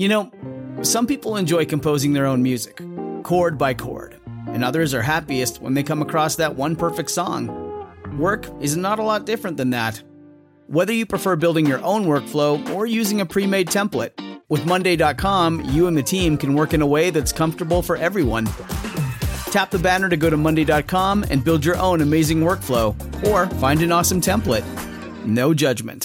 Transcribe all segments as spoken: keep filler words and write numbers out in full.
You know, some people enjoy composing their own music, chord by chord, and others are happiest when they come across that one perfect song. Work is not a lot different than that. Whether you prefer building your own workflow or using a pre-made template, with Monday dot com, you and the team can work in a way that's comfortable for everyone. Tap the banner to go to Monday dot com and build your own amazing workflow, or find an awesome template. No judgment.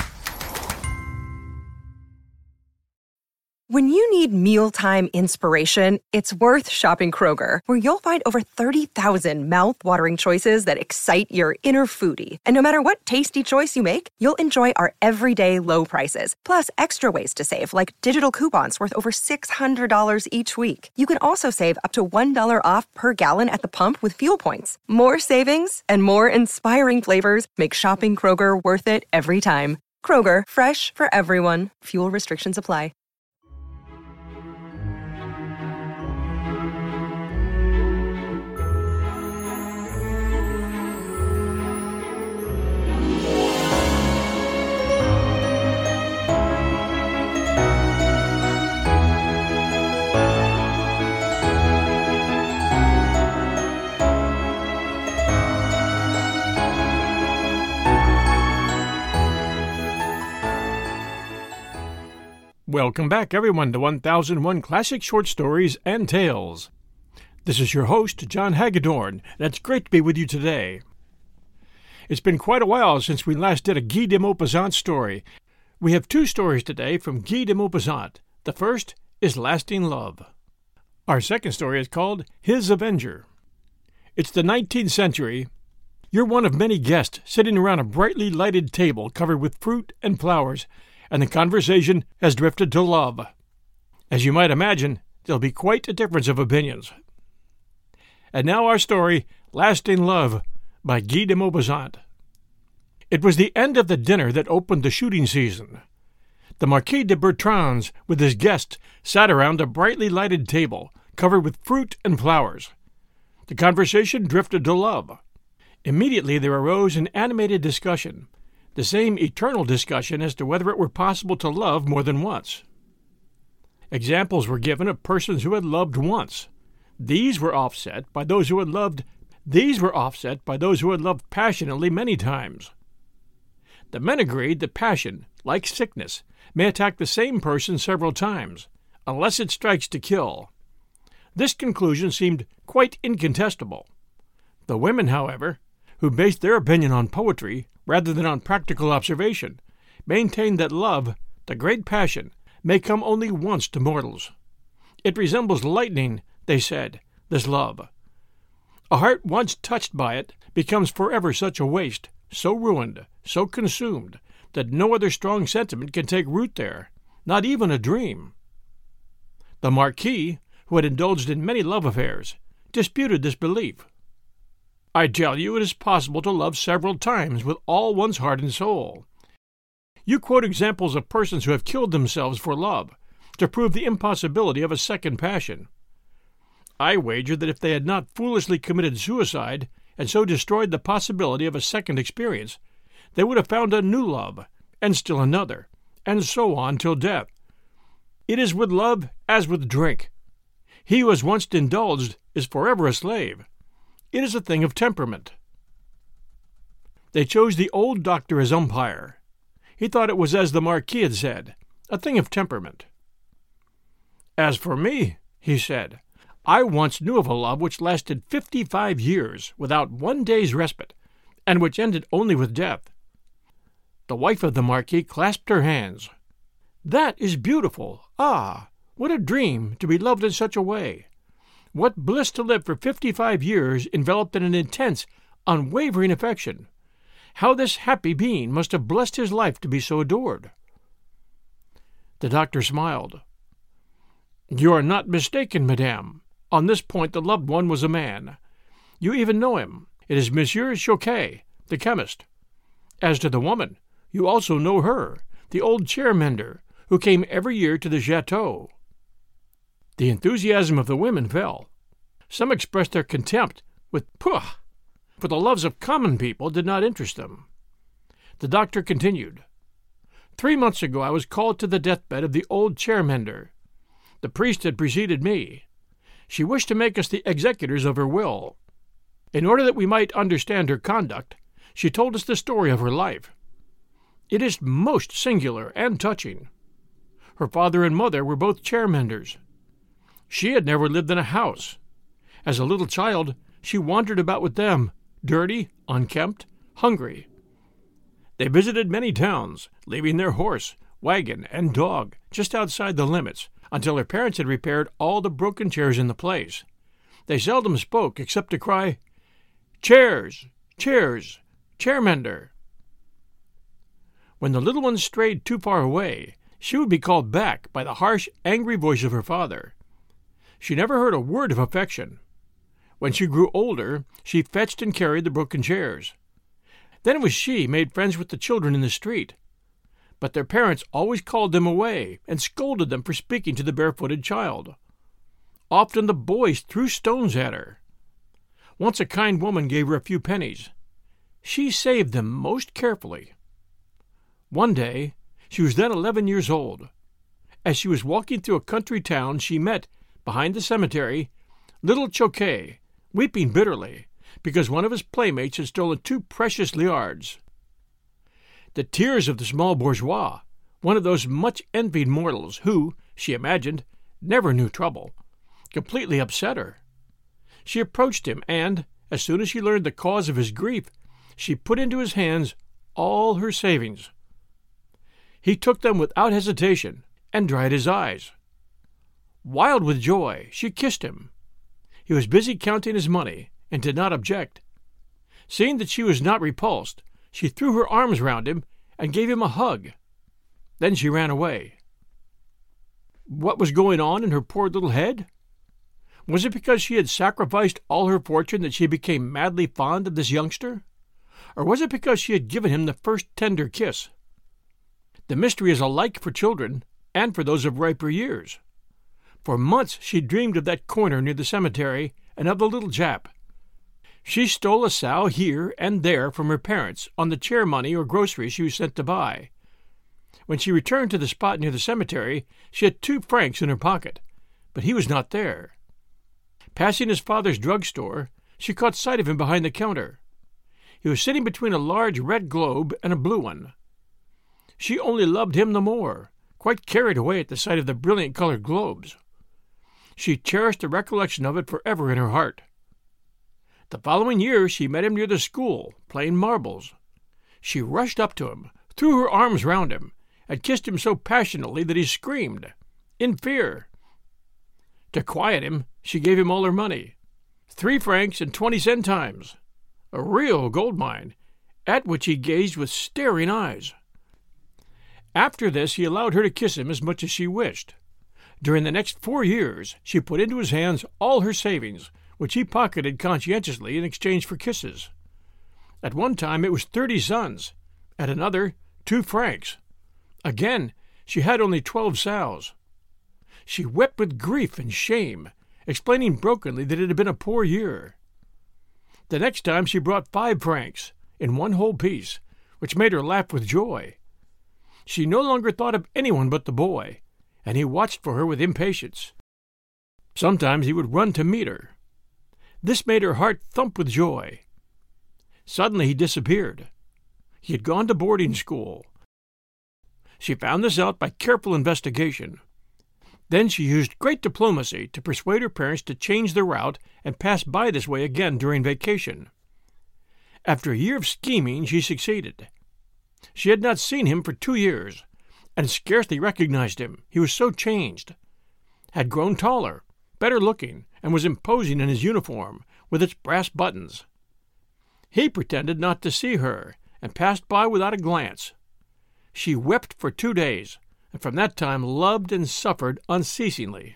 When you need mealtime inspiration, it's worth shopping Kroger, where you'll find over thirty thousand mouth-watering choices that excite your inner foodie. And no matter what tasty choice you make, you'll enjoy our everyday low prices, plus extra ways to save, like digital coupons worth over six hundred dollars each week. You can also save up to one dollar off per gallon at the pump with fuel points. More savings and more inspiring flavors make shopping Kroger worth it every time. Kroger, fresh for everyone. Fuel restrictions apply. Welcome back, everyone, to one thousand one Classic Short Stories and Tales. This is your host, John Hagedorn, and it's great to be with you today. It's been quite a while since we last did a Guy de Maupassant story. We have two stories today from Guy de Maupassant. The first is Lasting Love. Our second story is called His Avenger. It's the nineteenth century. You're one of many guests sitting around a brightly lighted table covered with fruit and flowers, and the conversation has drifted to love. As you might imagine, there'll be quite a difference of opinions. And now our story, Lasting Love, by Guy de Maupassant. It was the end of the dinner that opened the shooting season. The Marquis de Bertrans, with his guests, sat around a brightly lighted table, covered with fruit and flowers. The conversation drifted to love. Immediately there arose an animated discussion, the same eternal discussion as to whether it were possible to love more than once. Examples were given of persons who had loved once. These were offset by those who had loved these were offset by those who had loved passionately many times. The men agreed that passion, like sickness, may attack the same person several times, unless it strikes to kill. This conclusion seemed quite incontestable. The women, however, who based their opinion on poetry rather than on practical observation, maintained that love, the great passion, may come only once to mortals. It resembles lightning, they said, this love. A heart once touched by it becomes forever such a waste, so ruined, so consumed, that no other strong sentiment can take root there, not even a dream. The Marquis, who had indulged in many love affairs, disputed this belief. I tell you, it is possible to love several times with all one's heart and soul. You quote examples of persons who have killed themselves for love, to prove the impossibility of a second passion. I wager that if they had not foolishly committed suicide, and so destroyed the possibility of a second experience, they would have found a new love, and still another, and so on till death. It is with love as with drink. He who has once indulged is forever a slave. It is a thing of temperament. They chose the old doctor as umpire. He thought it was as the Marquis had said, a thing of temperament. As for me, he said, I once knew of a love which lasted fifty-five years without one day's respite, and which ended only with death. The wife of the Marquis clasped her hands. That is beautiful. Ah, what a dream to be loved in such a way. What bliss to live for fifty-five years enveloped in an intense, unwavering affection. How this happy being must have blessed his life to be so adored. The doctor smiled. You are not mistaken, madame. On this point the loved one was a man. You even know him. It is Monsieur Choquet, the chemist. As to the woman, you also know her, the old chair-mender, who came every year to the chateau. The enthusiasm of the women fell. Some expressed their contempt with "Pooh!" for the loves of common people did not interest them. The doctor continued, Three months ago I was called to the deathbed of the old chairmender. The priest had preceded me. She wished to make us the executors of her will. In order that we might understand her conduct, she told us the story of her life. It is most singular and touching. Her father and mother were both chairmenders. She had never lived in a house. As a little child, she wandered about with them, dirty, unkempt, hungry. They visited many towns, leaving their horse, wagon, and dog just outside the limits, until her parents had repaired all the broken chairs in the place. They seldom spoke except to cry, "Chairs! Chairs! Chairmender!" When the little one strayed too far away, she would be called back by the harsh, angry voice of her father. She never heard a word of affection. When she grew older, she fetched and carried the broken chairs. Then it was she made friends with the children in the street. But their parents always called them away and scolded them for speaking to the barefooted child. Often the boys threw stones at her. Once a kind woman gave her a few pennies. She saved them most carefully. One day, she was then eleven years old. As she was walking through a country town, she met, behind the cemetery, little Choquet, weeping bitterly, because one of his playmates had stolen two precious liards. The tears of the small bourgeois, one of those much-envied mortals who, she imagined, never knew trouble, completely upset her. She approached him, and, as soon as she learned the cause of his grief, she put into his hands all her savings. He took them without hesitation and dried his eyes. Wild with joy, she kissed him. He was busy counting his money, and did not object. Seeing that she was not repulsed, she threw her arms round him and gave him a hug. Then she ran away. What was going on in her poor little head? Was it because she had sacrificed all her fortune that she became madly fond of this youngster? Or was it because she had given him the first tender kiss? The mystery is alike for children and for those of riper years. For months she dreamed of that corner near the cemetery and of the little Jap. She stole a sow here and there from her parents on the chair money or groceries she was sent to buy. When she returned to the spot near the cemetery, she had two francs in her pocket, but he was not there. Passing his father's drug-store, she caught sight of him behind the counter. He was sitting between a large red globe and a blue one. She only loved him the more, quite carried away at the sight of the brilliant-colored globes. She cherished the recollection of it forever in her heart. The following year she met him near the school, playing marbles. She rushed up to him, threw her arms round him, and kissed him so passionately that he screamed, in fear. To quiet him, she gave him all her money, three francs and twenty centimes, a real gold mine, at which he gazed with staring eyes. After this he allowed her to kiss him as much as she wished. During the next four years she put into his hands all her savings, which he pocketed conscientiously in exchange for kisses. At one time it was thirty sons, at another two francs. Again she had only twelve sows. She wept with grief and shame, explaining brokenly that it had been a poor year. The next time she brought five francs, in one whole piece, which made her laugh with joy. She no longer thought of anyone but the boy, and he watched for her with impatience. Sometimes he would run to meet her. This made her heart thump with joy. Suddenly he disappeared. He had gone to boarding school. She found this out by careful investigation. Then she used great diplomacy to persuade her parents to change their route and pass by this way again during vacation. After a year of scheming, she succeeded. She had not seen him for two years, and scarcely recognized him, he was so changed. Had grown taller, better looking, and was imposing in his uniform, with its brass buttons. He pretended not to see her, and passed by without a glance. She wept for two days, and from that time loved and suffered unceasingly.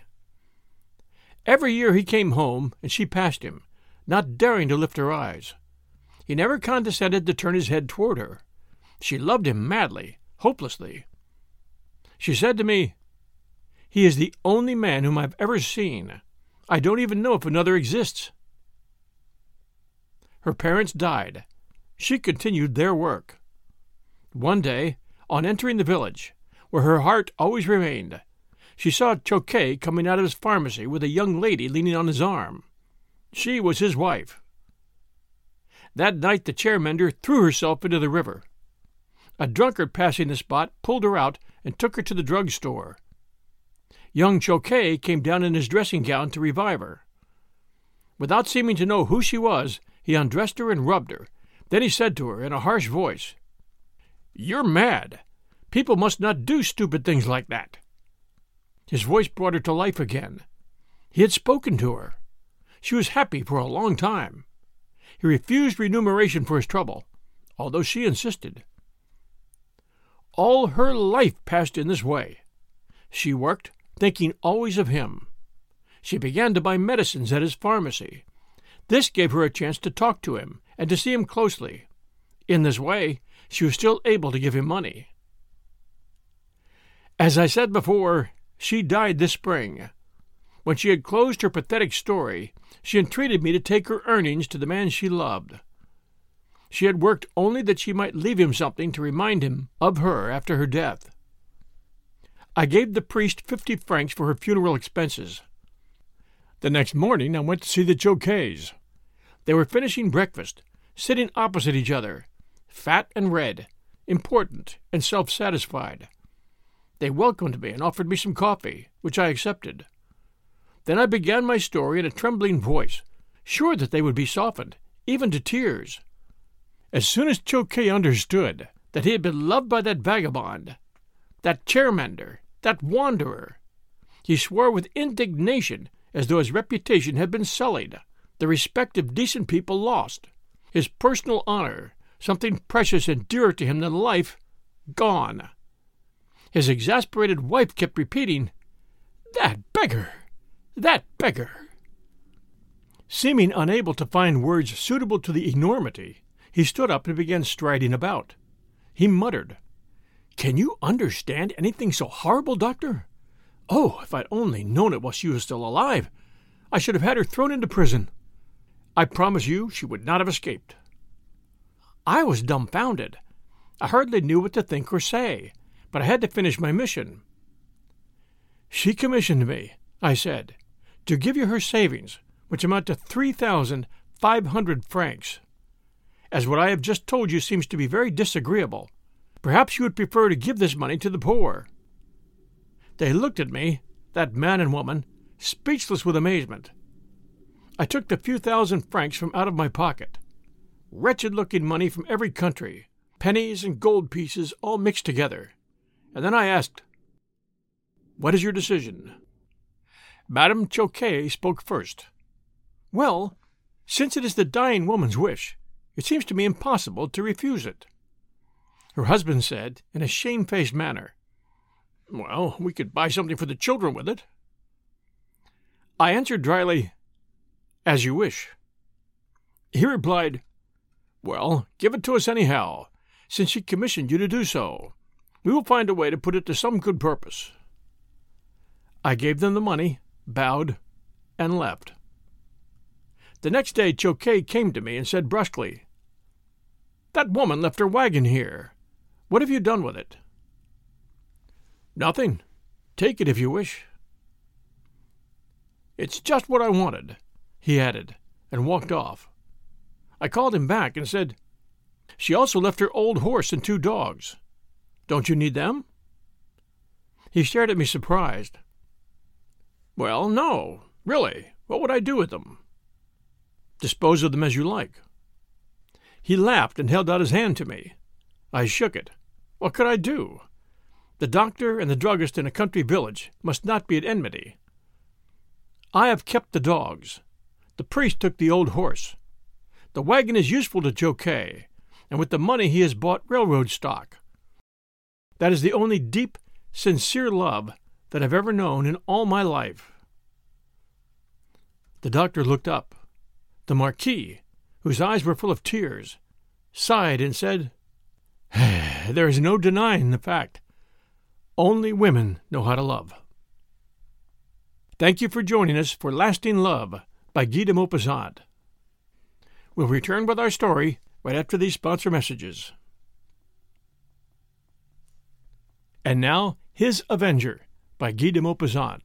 Every year he came home, and she passed him, not daring to lift her eyes. He never condescended to turn his head toward her. She loved him madly, hopelessly. She said to me, "He is the only man whom I've ever seen. I don't even know if another exists." Her parents died. She continued their work. One day, On entering the village, where her heart always remained, she saw Chokei coming out of his pharmacy with a young lady leaning on his arm. She was his wife. That night the chairmender threw herself into the river. A drunkard passing the spot pulled her out and took her to the drug store. Young Chokei came down in his dressing gown to revive her. Without seeming to know who she was, he undressed her and rubbed her. Then he said to her in a harsh voice, "You're mad. People must not do stupid things like that." His voice brought her to life again. He had spoken to her. She was happy for a long time. He refused remuneration for his trouble, although she insisted. All her life passed in this way. She worked, thinking always of him. She began to buy medicines at his pharmacy. This gave her a chance to talk to him and to see him closely. In this way, she was still able to give him money. As I said before, she died this spring. When she had closed her pathetic story, she entreated me to take her earnings to the man she loved. She had worked only that she might leave him something to remind him of her after her death. I gave the priest fifty francs for her funeral expenses. The next morning I went to see the Chokeis. They were finishing breakfast, sitting opposite each other, fat and red, important and self-satisfied. They welcomed me and offered me some coffee, which I accepted. Then I began my story in a trembling voice, sure that they would be softened, even to tears. As soon as Chokei understood that he had been loved by that vagabond, that chairmender, that wanderer, he swore with indignation as though his reputation had been sullied, the respect of decent people lost, his personal honor, something precious and dearer to him than life, gone. His exasperated wife kept repeating, "That beggar! That beggar!" Seeming unable to find words suitable to the enormity, he stood up and began striding about. He muttered, "Can you understand anything so horrible, doctor? Oh, if I'd only known it while she was still alive, I should have had her thrown into prison. I promise you she would not have escaped." I was dumbfounded. I hardly knew what to think or say, but I had to finish my mission. "She commissioned me," I said, "to give you her savings, which amount to three thousand five hundred francs. As what I have just told you seems to be very disagreeable, perhaps you would prefer to give this money to the poor." They looked at me, that man and woman, speechless with amazement. I took the few thousand francs from out of my pocket. Wretched-looking money from every country, pennies and gold pieces all mixed together. And then I asked, "What is your decision?" Madame Chokei spoke first. "Well, since it is the dying woman's wish, it seems to me impossible to refuse it." Her husband said, in a shamefaced manner, "Well, we could buy something for the children with it." I answered dryly, "As you wish." He replied, "Well, give it to us anyhow, since she commissioned you to do so. We will find a way to put it to some good purpose." I gave them the money, bowed, and left. The next day Chokei came to me and said brusquely, "That woman left her wagon here. What have you done with it?" "Nothing. Take it if you wish." "It's just what I wanted," he added, and walked off. I called him back and said, "She also left her old horse and two dogs. Don't you need them?" He stared at me surprised. "Well, no, really. What would I do with them?" "Dispose of them as you like." He laughed and held out his hand to me. I shook it. What could I do? The doctor and the druggist in a country village must not be at enmity. "I have kept the dogs. The priest took the old horse. The wagon is useful to Chokei, and with the money he has bought railroad stock. That is the only deep, sincere love that I've ever known in all my life." The doctor looked up. The Marquis, whose eyes were full of tears, sighed and said, "There is no denying the fact. Only women know how to love." Thank you for joining us for Lasting Love by Guy de Maupassant. We'll return with our story right after these sponsor messages. And now, His Avenger by Guy de Maupassant.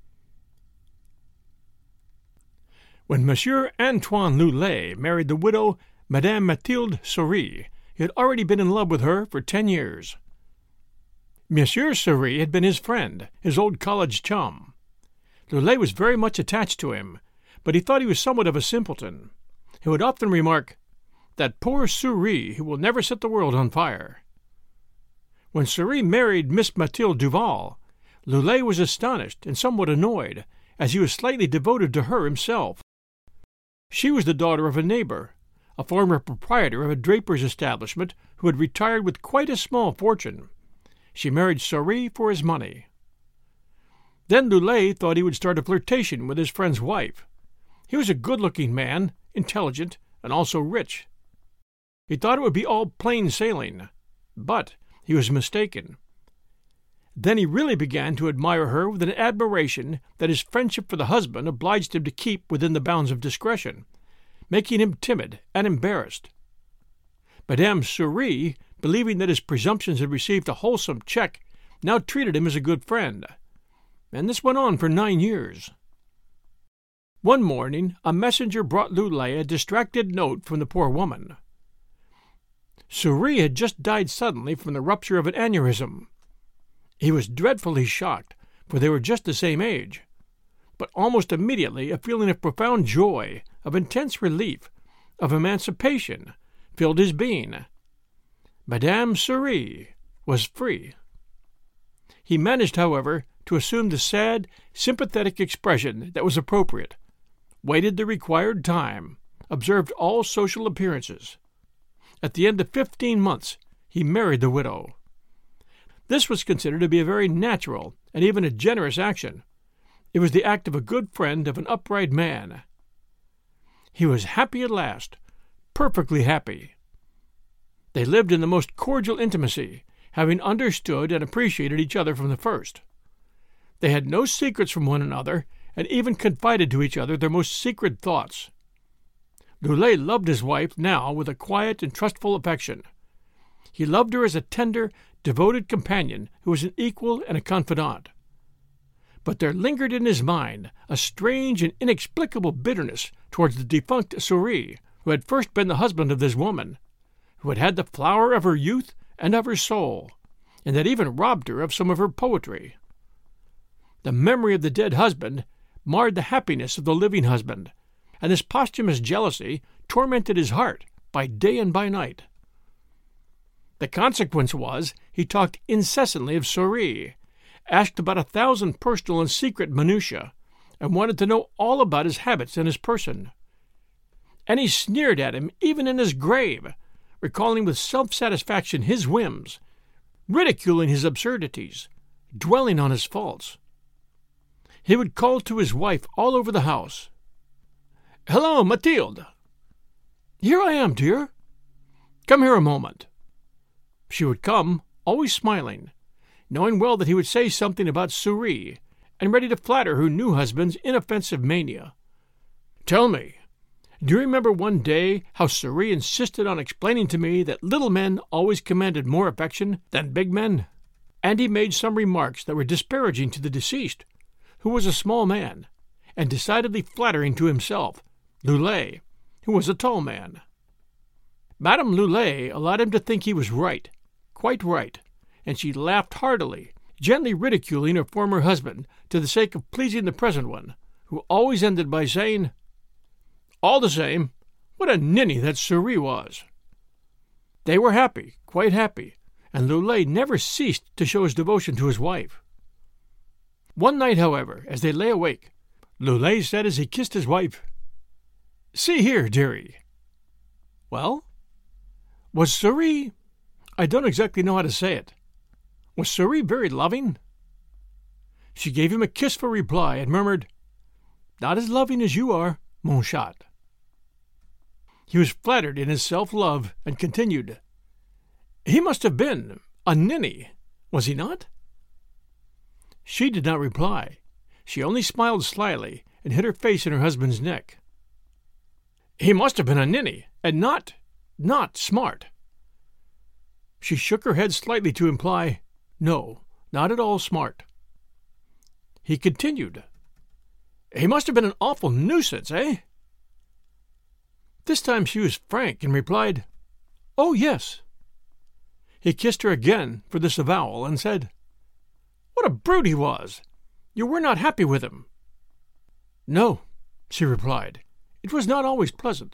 When Monsieur Antoine Lullet married the widow Madame Mathilde Souris, he had already been in love with her for ten years. Monsieur Souris had been his friend, his old college chum. Lullet was very much attached to him, but he thought he was somewhat of a simpleton. He would often remark, "That poor Souris who will never set the world on fire." When Souris married Miss Mathilde Duval, Lullet was astonished and somewhat annoyed, as he was slightly devoted to her himself. She was the daughter of a neighbor, a former proprietor of a draper's establishment who had retired with quite a small fortune. She married Souris for his money. Then Lullet thought he would start a flirtation with his friend's wife. He was a good-looking man, intelligent, and also rich. He thought it would be all plain sailing, but he was mistaken. Then he really began to admire her with an admiration that his friendship for the husband obliged him to keep within the bounds of discretion, making him timid and embarrassed. Madame Souris, believing that his presumptions had received a wholesome check, now treated him as a good friend. And this went on for nine years. One morning a messenger brought Lullet a distracted note from the poor woman. Souris had just died suddenly from the rupture of an aneurysm. He was dreadfully shocked, for they were just the same age. But almost immediately a feeling of profound joy, of intense relief, of emancipation, filled his being. Madame Souris was free. He managed, however, to assume the sad, sympathetic expression that was appropriate, waited the required time, observed all social appearances. At the end of fifteen months, he married the widow. This was considered to be a very natural and even a generous action. It was the act of a good friend of an upright man. He was happy at last, perfectly happy. They lived in the most cordial intimacy, having understood and appreciated each other from the first. They had no secrets from one another, and even confided to each other their most secret thoughts. Lullet loved his wife now with a quiet and trustful affection. He loved her as a tender, devoted companion who was an equal and a confidant. But there lingered in his mind a strange and inexplicable bitterness towards the defunct Souris, who had first been the husband of this woman, who had had the flower of her youth and of her soul, and had even robbed her of some of her poetry. The memory of the dead husband marred the happiness of the living husband, and this posthumous jealousy tormented his heart by day and by night. The consequence was he talked incessantly of Souris, asked about a thousand personal and secret minutiae, and wanted to know all about his habits and his person. And he sneered at him even in his grave, recalling with self-satisfaction his whims, ridiculing his absurdities, dwelling on his faults. He would call to his wife all over the house. "Hello, Mathilde." "Here I am, dear." "Come here a moment." She would come, always smiling, knowing well that he would say something about Souris, and ready to flatter her new husband's inoffensive mania. "Tell me, do you remember one day how Souris insisted on explaining to me that little men always commanded more affection than big men?" And he made some remarks that were disparaging to the deceased, who was a small man, and decidedly flattering to himself, Lullet, who was a tall man. Madame Lullet allowed him to think he was right, quite right, and she laughed heartily, gently ridiculing her former husband to the sake of pleasing the present one, who always ended by saying, "All the same, what a ninny that Souris was." They were happy, quite happy, and Lullet never ceased to show his devotion to his wife. One night, however, as they lay awake, Lullet said as he kissed his wife, "See here, dearie." "Well?" "Was Souris, I don't exactly know how to say it, was Souris very loving?" She gave him a kiss for reply and murmured, "Not as loving as you are, mon chat." He was flattered in his self-love and continued, "He must have been a ninny, was he not?" She did not reply. She only smiled slyly and hid her face in her husband's neck. "He must have been a ninny, and not, not smart." She shook her head slightly to imply, No, not at all smart. He continued, "He must have been an awful nuisance, eh?" This time she was frank and replied, "Oh, yes." He kissed her again for this avowal and said, "What a brute he was! You were not happy with him." "No," she replied. "It was not always pleasant."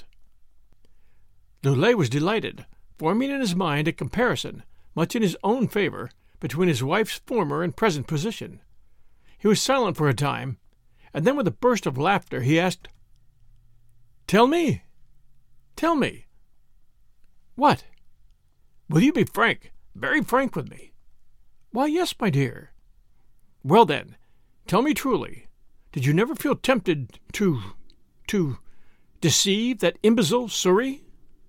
Lulé was delighted, forming in his mind a comparison, much in his own favor, between his wife's former and present position. He was silent for a time, and then with a burst of laughter he asked, "Tell me, tell me." "What?" "Will you be frank, very frank with me?" "Why, yes, my dear." "Well, then, tell me truly, did you never feel tempted to, to deceive that imbecile Souris?"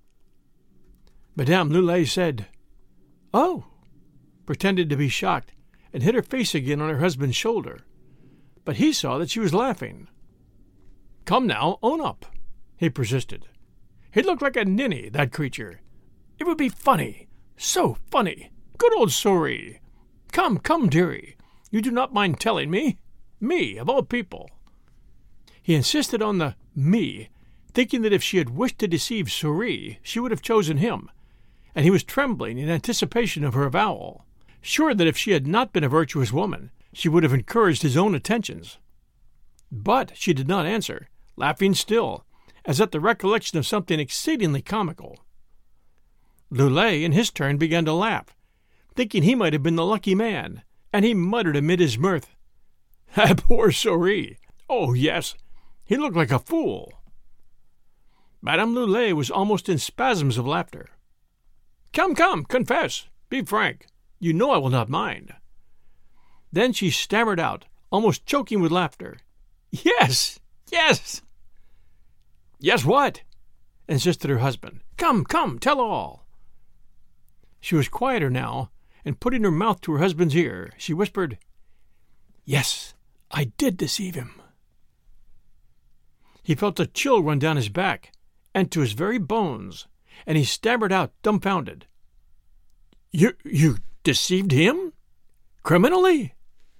Madame Lulé said, "Oh," pretended to be shocked, and hid her face again on her husband's shoulder. But he saw that she was laughing. "Come now, own up," he persisted. "He looked like a ninny, that creature. It would be funny, so funny. Good old Souris. Come, come, dearie, you do not mind telling me? Me, of all people." He insisted on the me, thinking that if she had wished to deceive Souris, she would have chosen him, and he was trembling in anticipation of her avowal, sure that if she had not been a virtuous woman, she would have encouraged his own attentions. But she did not answer, laughing still, as at the recollection of something exceedingly comical. Lulé, in his turn, began to laugh, thinking he might have been the lucky man, and he muttered amid his mirth, "Ah, poor Souris! Oh, yes, he looked like a fool." Madame Lulé was almost in spasms of laughter. "Come, come, confess, be frank. You know I will not mind." Then she stammered out, almost choking with laughter, "Yes, yes." "Yes, what?" insisted her husband. "Come, come, tell all." She was quieter now, and putting her mouth to her husband's ear, she whispered, "Yes, I did deceive him." He felt a chill run down his back, and to his very bones, and he stammered out, dumbfounded, You, you deceived him? Criminally?"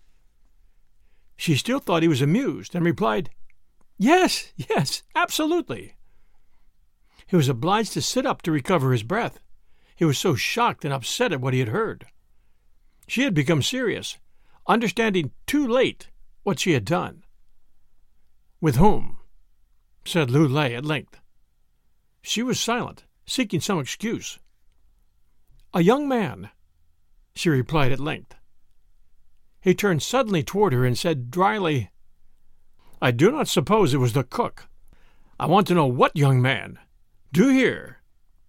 She still thought he was amused, and replied, "Yes, yes, absolutely." He was obliged to sit up to recover his breath. He was so shocked and upset at what he had heard. She had become serious, understanding too late what she had done. "With whom?" said Lulé at length. She was silent, seeking some excuse. "A young man," she replied at length. He turned suddenly toward her and said dryly, "I do not suppose it was the cook. I want to know what young man. Do you hear?"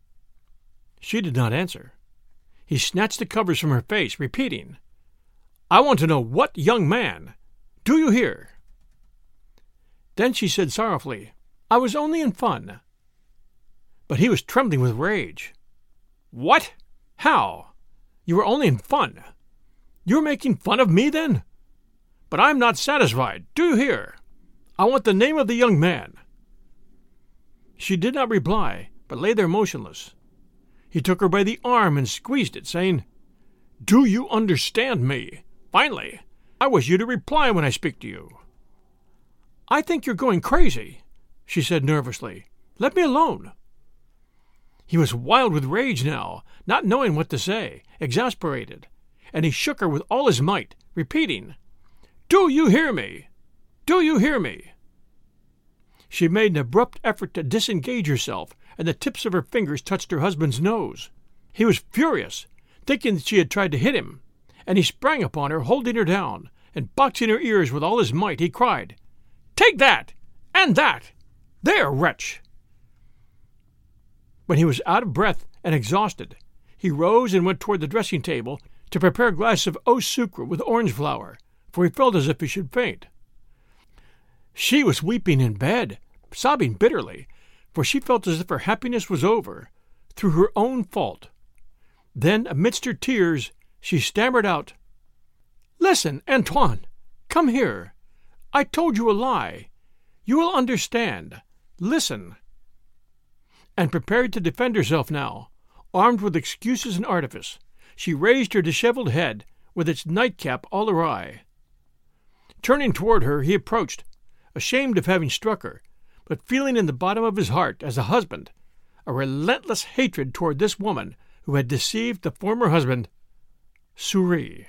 She did not answer. He snatched the covers from her face, repeating, "I want to know what young man. Do you hear?" Then she said sorrowfully, "I was only in fun." But he was trembling with rage. "What? How? You were only in fun? You're making fun of me, then? But I'm not satisfied. Do you hear? I want the name of the young man." She did not reply, but lay there motionless. He took her by the arm and squeezed it, saying, "Do you understand me? Finally, I wish you to reply when I speak to you." "I think you're going crazy," she said nervously. "Let me alone." He was wild with rage now, not knowing what to say, exasperated, and he shook her with all his might, repeating, "Do you hear me? Do you hear me?" She made an abrupt effort to disengage herself, and the tips of her fingers touched her husband's nose. He was furious, thinking that she had tried to hit him, and he sprang upon her, holding her down, and boxing her ears with all his might, he cried, "Take that! And that! There, wretch!" When he was out of breath and exhausted, he rose and went toward the dressing-table to prepare a glass of eau sucre with orange flower, for he felt as if he should faint. She was weeping in bed, sobbing bitterly, for she felt as if her happiness was over, through her own fault. Then, amidst her tears, she stammered out, "Listen, Antoine, come here. I told you a lie. You will understand. Listen." And prepared to defend herself now, armed with excuses and artifice, she raised her disheveled head, with its nightcap all awry. Turning toward her, he approached, ashamed of having struck her, but feeling in the bottom of his heart, as a husband, a relentless hatred toward this woman who had deceived the former husband, Souris.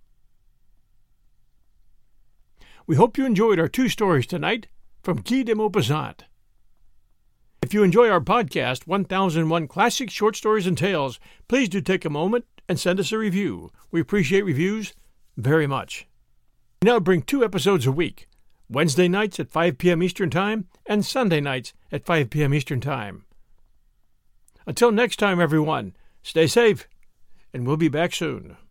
We hope you enjoyed our two stories tonight from Guy de Maupassant. If you enjoy our podcast, one thousand one Classic Short Stories and Tales, please do take a moment and send us a review. We appreciate reviews very much. We now bring two episodes a week, Wednesday nights at five p.m. Eastern Time and Sunday nights at five p.m. Eastern Time. Until next time, everyone, stay safe, and we'll be back soon.